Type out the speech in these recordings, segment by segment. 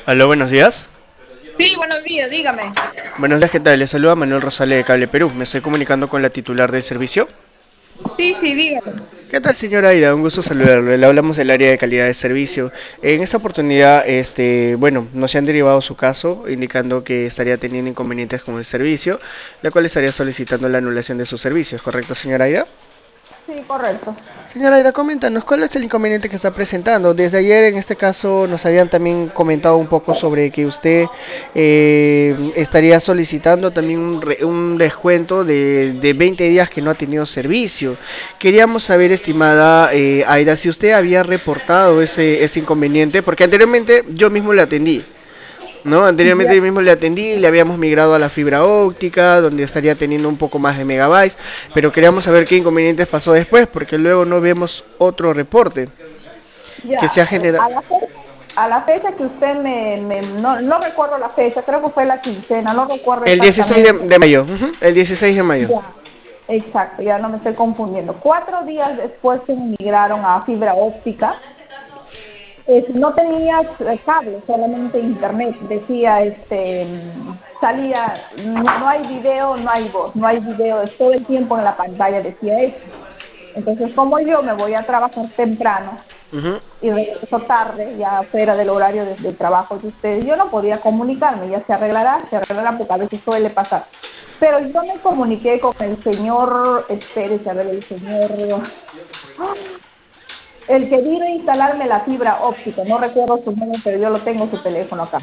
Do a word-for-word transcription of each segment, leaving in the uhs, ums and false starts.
Aló, buenos días. Sí, buenos días, dígame. Buenos días, ¿qué tal? Les saluda Manuel Rosales de Cable Perú. Me estoy comunicando con la titular del servicio. Sí, sí, dígame. ¿Qué tal, señora Aida? Un gusto saludarle. Le hablamos del área de calidad de servicio. En esta oportunidad, este, bueno, nos han derivado su caso, indicando que estaría teniendo inconvenientes con el servicio, la cual estaría solicitando la anulación de sus servicios, ¿correcto, señora Aida? Sí, correcto. Señora Aida, coméntanos, ¿cuál es el inconveniente que está presentando? Desde ayer, en este caso, nos habían también comentado un poco sobre que usted eh, estaría solicitando también un, re- un descuento de, de veinte días que no ha tenido servicio. Queríamos saber, estimada eh, Aida, si usted había reportado ese, ese inconveniente, porque anteriormente yo mismo le atendí. ¿No? Anteriormente Ya. yo mismo le atendí, le habíamos migrado a la fibra óptica, donde estaría teniendo un poco más de megabytes, pero queríamos saber qué inconvenientes pasó después, porque luego no vemos otro reporte que se Ya, ha generado. a la fecha, a la fecha que usted me, me no, no recuerdo la fecha, creo que fue la quincena, no recuerdo El dieciséis de, exactamente. de mayo, ujú, el dieciséis de mayo. Ya, exacto, ya no me estoy confundiendo. Cuatro días después que me migraron a fibra óptica, eh, no tenía eh, cable, solamente internet. Decía, este, mm, salía, no, no hay video, no hay voz, no hay video, es todo el tiempo en la pantalla, decía eso. Entonces, como yo me voy a trabajar temprano Ujú. y regreso tarde, ya fuera del horario de, de trabajo de ustedes, yo no podía comunicarme, ya se arreglará, se arreglará porque a veces suele pasar. Pero yo me comuniqué con el señor, espérese, a ver, el señor, ¡ah! El que vino a instalarme la fibra óptica, no recuerdo su nombre, pero yo lo tengo su teléfono acá.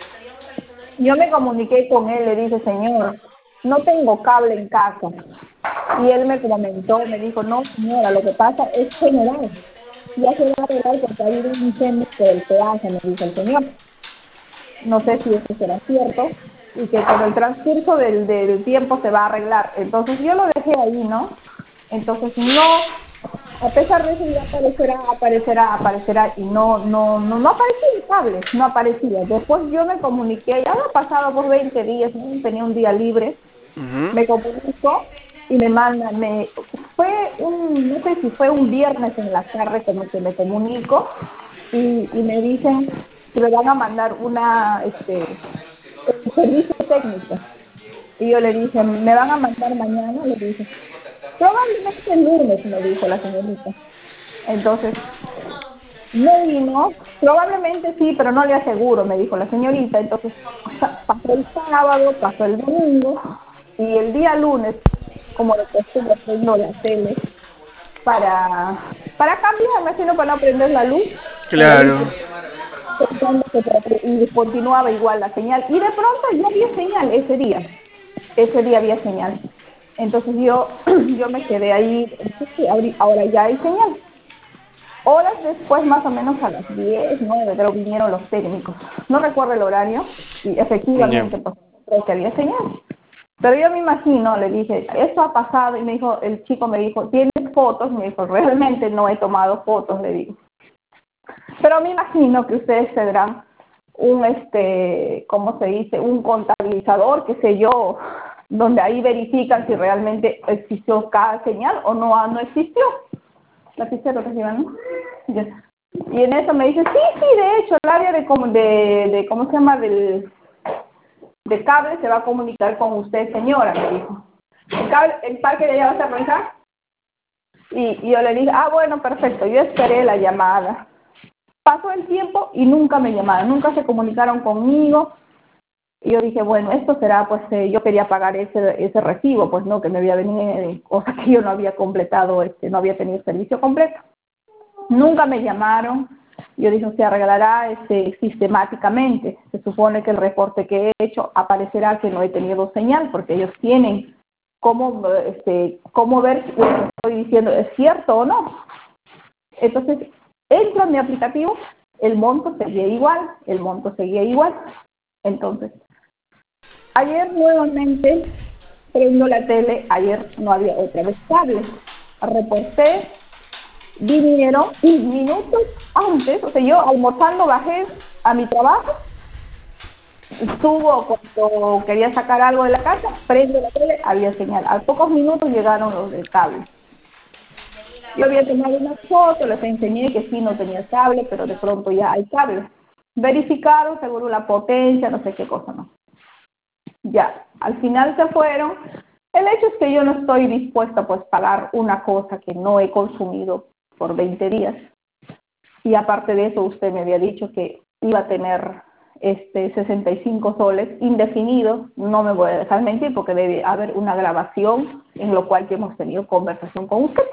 Yo me comuniqué con él, le dije, señor, no tengo cable en casa. Y él me comentó, me dijo, no señora, lo que pasa es general. Ya se va a arreglar porque ha habido un incendio por el peaje, me dijo el señor. No sé si eso será cierto y que con el transcurso del, del tiempo se va a arreglar. Entonces yo lo dejé ahí, ¿no? Entonces no, a pesar de eso ya aparecerá, aparecerá, aparecerá y no, no, no, no aparecía el cable, no aparecía. Después yo me comuniqué, ya había pasado por veinte días, ¿no? Tenía un día libre, Ujú. me comunico y me mandan, me, fue un, no sé si fue un viernes en la tarde como que me comunico y, y me dicen que me van a mandar una, este, el servicio técnico. Y yo le dije, ¿me van a mandar mañana? Le dije, probablemente el lunes, me dijo la señorita. Entonces, no vino, probablemente sí, pero no le aseguro, me dijo la señorita. Entonces, pasó el sábado, pasó el domingo, y el día lunes, como de costumbre, prendo la tele para, para cambiarme, sino para no prender la luz, para ir Claro. pensando que y continuaba igual la señal. Y de pronto ya había señal ese día, ese día había señal. Entonces yo, yo me quedé ahí, ahora ya hay señal. Horas después, más o menos a las diez, nueve, creo, vinieron los técnicos. No recuerdo el horario y Ya. efectivamente pues, creo que había señal. Pero yo me imagino, le dije, esto ha pasado y me dijo, el chico me dijo, ¿tienes fotos? Me dijo, realmente no he tomado fotos, le digo. Pero me imagino que ustedes tendrán un, este, ¿cómo se dice? Un contabilizador, qué sé yo, donde ahí verifican si realmente existió cada señal o no, no existió. Lapicero que se llama, ¿no? Ya. Y en eso me dice, sí, sí, de hecho, el área de, como- de, de ¿cómo se llama? Del, de cable se va a comunicar con usted, señora, me dijo. ¿El, cable, el parque de allá vas a arrancar? Y, y yo le dije, ah, bueno, perfecto, yo esperé la llamada. Pasó el tiempo y nunca me llamaron, nunca se comunicaron conmigo. Y yo dije, bueno, esto será, pues, eh, yo quería pagar ese, ese recibo, pues, no, que me había venido, eh, cosa que yo no había completado, este, no había tenido servicio completo. Nunca me llamaron. Yo dije, se arreglará este, sistemáticamente. Se supone que el reporte que he hecho aparecerá que no he tenido señal, porque ellos tienen cómo, este, cómo ver si lo que estoy diciendo es cierto o no. Entonces, entro en mi aplicativo, el monto seguía igual, el monto seguía igual. Entonces, ayer nuevamente prendo la tele, ayer no había otra vez cable. Reporté, vinieron y minutos antes, o sea, yo almorzando bajé a mi trabajo, subo cuando quería sacar algo de la casa, prendo la tele, había señal. A pocos minutos llegaron los del cable. Yo había tomado una foto, les enseñé que sí no tenía cable, pero de pronto ya hay cable. verificaron seguro la potencia, no sé qué cosa, no. Ya, al final se fueron. El hecho es que yo no estoy dispuesta pues a pagar una cosa que no he consumido por veinte días. Y aparte de eso, usted me había dicho que iba a tener este sesenta y cinco soles indefinidos. No me voy a dejar mentir porque debe haber una grabación en lo cual que hemos tenido conversación con usted.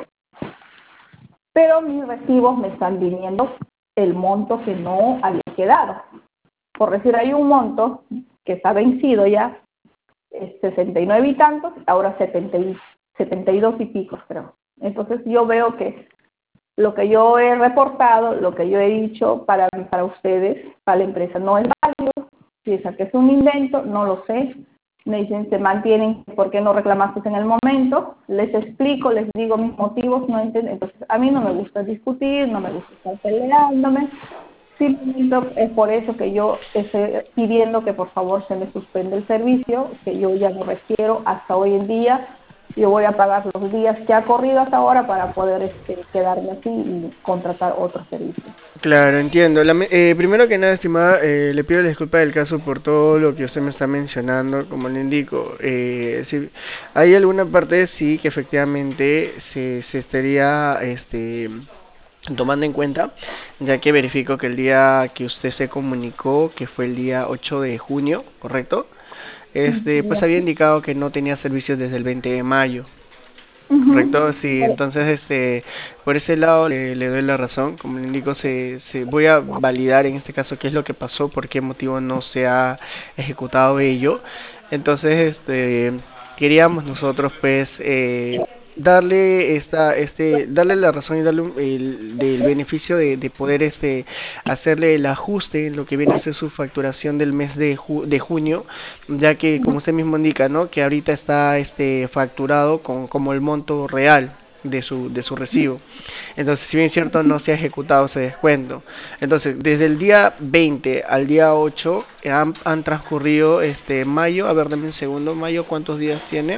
Pero mis recibos me están viniendo el monto que no había quedado. Por decir, hay un monto que está vencido ya, es sesenta y nueve y tantos, ahora setenta y, setenta y dos y pico, creo. Entonces yo veo que lo que yo he reportado, lo que yo he dicho para, para ustedes, para la empresa, no es válido. Piensa que es un invento, no lo sé. Me dicen, se mantienen, ¿por qué no reclamaste en el momento? Les explico, les digo mis motivos, no entienden. Entonces, a mí no me gusta discutir, no me gusta estar peleándome. Simplemente es por eso que yo estoy pidiendo que por favor se me suspenda el servicio, que yo ya no requiero hasta hoy en día. Yo voy a pagar los días que ha corrido hasta ahora para poder este, quedarme aquí y contratar otro servicio. Claro, entiendo. La, eh, primero que nada, estimada, eh, le pido la disculpa del caso por todo lo que usted me está mencionando, como le indico. Eh, si hay alguna parte, sí, que efectivamente se, se estaría este, tomando en cuenta, ya que verifico que el día que usted se comunicó, que fue el día ocho de junio, ¿correcto? Este, pues había indicado que no tenía servicios desde el veinte de mayo. Correcto, sí, entonces este, por ese lado le, le doy la razón, como le indico, se, se voy a validar en este caso qué es lo que pasó, por qué motivo no se ha ejecutado ello. Entonces, este, queríamos nosotros pues eh, darle esta, este, darle la razón y darle un- el, del beneficio de, de poder este hacerle el ajuste en lo que viene a ser su facturación del mes de, ju- de junio, ya que como usted mismo indica, ¿no? Que ahorita está este facturado con como el monto real de su, de su recibo. Entonces, si bien es cierto, no se ha ejecutado ese descuento. Entonces, desde el día veinte al día ocho han, han transcurrido este mayo, a ver, dame un segundo, mayo, ¿cuántos días tiene?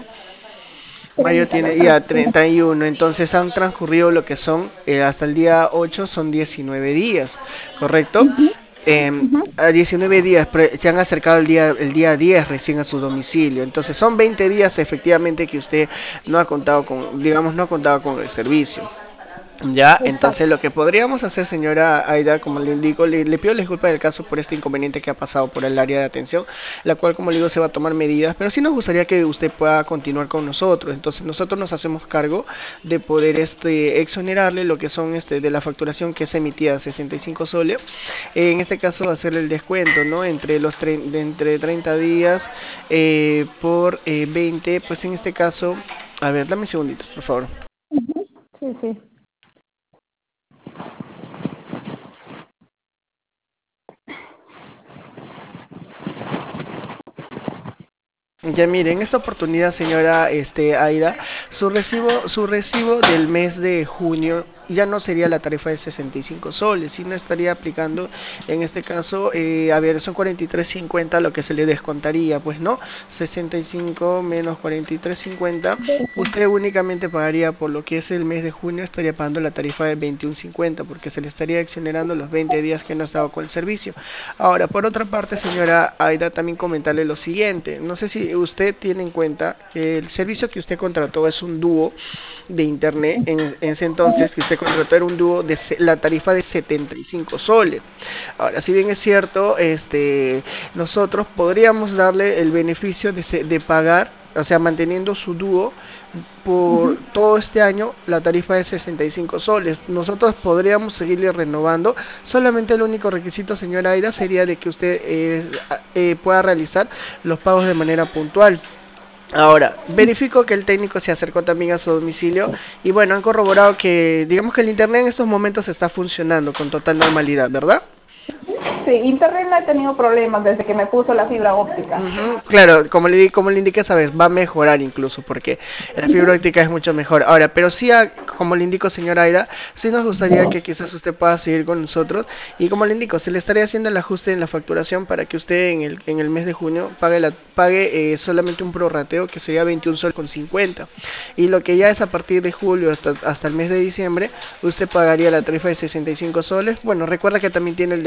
Mayo treinta, tiene ya treinta y uno, entonces han transcurrido lo que son eh, hasta el día ocho son diecinueve días, ¿correcto? Em, a diecinueve días, pre- se han acercado el día, el día diez recién a su domicilio, entonces son veinte días efectivamente que usted no ha contado con, digamos, no ha contado con el servicio. Ya, entonces lo que podríamos hacer, señora Aida, como le indico, le, le pido disculpas del caso por este inconveniente que ha pasado por el área de atención, la cual, como le digo, se va a tomar medidas, pero sí nos gustaría que usted pueda continuar con nosotros. Entonces nosotros nos hacemos cargo de poder este exonerarle lo que son este de la facturación que es emitida sesenta y cinco soles. Eh, en este caso hacerle el descuento, ¿no? Entre los tre- de entre treinta días eh, por eh, veinte, pues en este caso, a ver, dame un segundito, por favor. Sí, sí. Ya mire, en esta oportunidad, señora este, Aida, su recibo, su recibo del mes de junio ya no sería la tarifa de sesenta y cinco soles, sino estaría aplicando, en este caso, eh, a ver, son cuarenta y tres cincuenta lo que se le descontaría, pues no, sesenta y cinco menos cuarenta y tres cincuenta, usted únicamente pagaría por lo que es el mes de junio, estaría pagando la tarifa de veintiuno cincuenta, porque se le estaría exonerando los veinte días que no estaba con el servicio. Ahora, por otra parte, señora Aida, también comentarle lo siguiente. No sé si usted tiene en cuenta que el servicio que usted contrató es un dúo de internet. En, en ese entonces que usted contrató era un dúo de se- la tarifa de setenta y cinco soles. Ahora, si bien es cierto, este, nosotros podríamos darle el beneficio de, se- de pagar, o sea, manteniendo su dúo por todo este año la tarifa es sesenta y cinco soles. Nosotros podríamos seguirle renovando. Solamente el único requisito, señora Aida, sería de que usted eh, eh, pueda realizar los pagos de manera puntual. Ahora, verifico que el técnico se acercó también a su domicilio y bueno, han corroborado que digamos que el internet en estos momentos está funcionando con total normalidad, ¿verdad? Sí, internet no he tenido problemas desde que me puso la fibra óptica. Ujú, claro, como le, di- como le indiqué, sabes, va a mejorar incluso porque la fibra óptica es mucho mejor. Ahora, pero sí, a- como le indico, señora Aira, sí nos gustaría que quizás usted pueda seguir con nosotros y como le indico, se le estaría haciendo el ajuste en la facturación para que usted en el, en el mes de junio pague, la, pague eh, solamente un prorrateo que sería veintiún sol con cincuenta y lo que ya es a partir de julio hasta, hasta el mes de diciembre, usted pagaría la tarifa de sesenta y cinco soles. Bueno, recuerda que también tiene el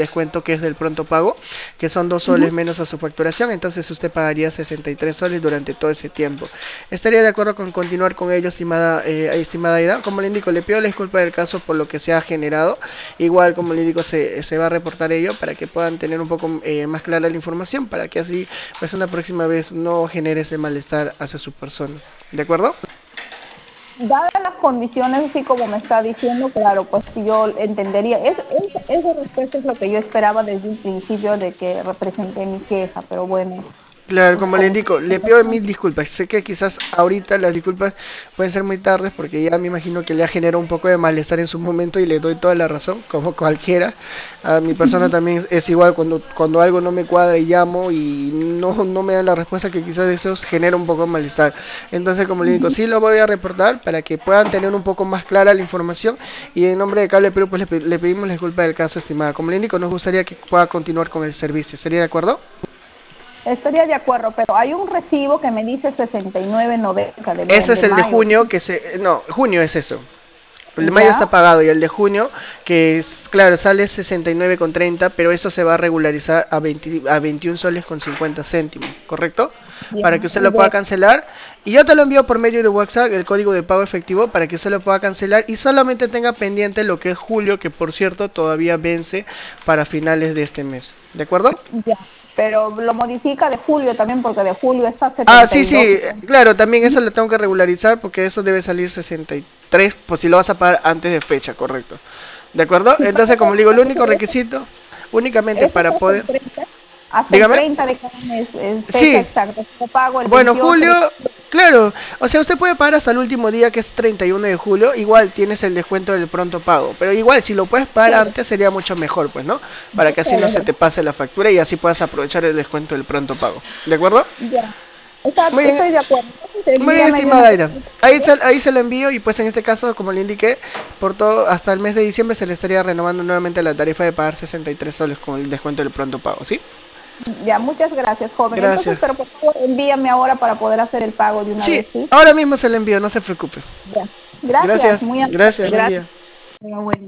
descuento que es del pronto pago, que son dos soles menos a su facturación, entonces usted pagaría sesenta y tres soles durante todo ese tiempo. ¿Estaría de acuerdo con continuar con ello, estimada, eh, estimada Aida? Como le indico, le pido la disculpa del caso por lo que se ha generado. Igual, como le digo, se, se va a reportar ello para que puedan tener un poco eh, más clara la información, para que así, pues una próxima vez no genere ese malestar hacia su persona. ¿De acuerdo? Dadas las condiciones, así como me está diciendo, claro, pues yo entendería. Es, es, esa respuesta es lo que yo esperaba desde un principio de que representé mi queja, pero bueno. Claro, Pues como le como... indico, le pido mil disculpas. Sé que quizás ahorita las disculpas pueden ser muy tardes porque ya me imagino que le ha generado un poco de malestar en su momento y le doy toda la razón, como cualquiera. A mi persona también es igual cuando, cuando algo no me cuadra y llamo y no, no me dan la respuesta que quizás eso genera un poco de malestar. Entonces, como le digo, sí lo voy a reportar para que puedan tener un poco más clara la información y en nombre de Cable Perú pues le, le pedimos la disculpa del caso, estimada. Como le indico, nos gustaría que pueda continuar con el servicio. ¿Sería de acuerdo? Estaría de acuerdo, pero hay un recibo que me dice sesenta y nueve noventa de, Ese es de el de mayo. junio, que se... No, junio es eso. El de mayo está ¿Ya? pagado y el de junio, que es, claro, sale sesenta y nueve con treinta, pero eso se va a regularizar a, veinte, a veintiún soles con cincuenta céntimos, ¿correcto? Ya. Para que usted Y lo pueda de, cancelar. Y yo te lo envío por medio de WhatsApp, el código de pago efectivo, para que usted lo pueda cancelar y solamente tenga pendiente lo que es julio, que por cierto todavía vence para finales de este mes. ¿De acuerdo? ya. Pero lo modifica de julio también, porque de julio está Ah, setenta sí, y dos. sí, claro, también eso lo tengo que regularizar porque eso debe salir sesenta y tres, pues si lo vas a pagar antes de fecha, correcto. ¿De acuerdo? Si Entonces, pago como le digo, el único eso, requisito, únicamente eso es para hasta el poder... treinta, hasta el Dígame. treinta de cada mes, es fecha Sí, exacta. Yo pago el bueno, veintiocho julio, de... claro, o sea, usted puede pagar hasta el último día que es treinta y uno de julio, igual tienes el descuento del pronto pago, pero igual si lo puedes pagar Claro, antes sería mucho mejor, pues, ¿no? Para yo que así sé, no se ¿verdad? te pase la factura y así puedas aprovechar el descuento del pronto pago. ¿De acuerdo? Ya. Está, Muy bien, estoy de acuerdo. Entonces, muy bien, envíame de una estimada vez. Aira. Ahí se, ahí se lo envío y pues en este caso, como le indiqué, por todo hasta el mes de diciembre se le estaría renovando nuevamente la tarifa de pagar sesenta y tres soles con el descuento del pronto pago, ¿sí? Ya, muchas gracias, joven. Entonces, Gracias. pero por favor, envíame ahora para poder hacer el pago de una Sí, vez, ¿sí? ahora mismo se lo envío, no se preocupe. Ya. Gracias, Gracias, muy amable. gracias, buen Gracias. día. Tenga buen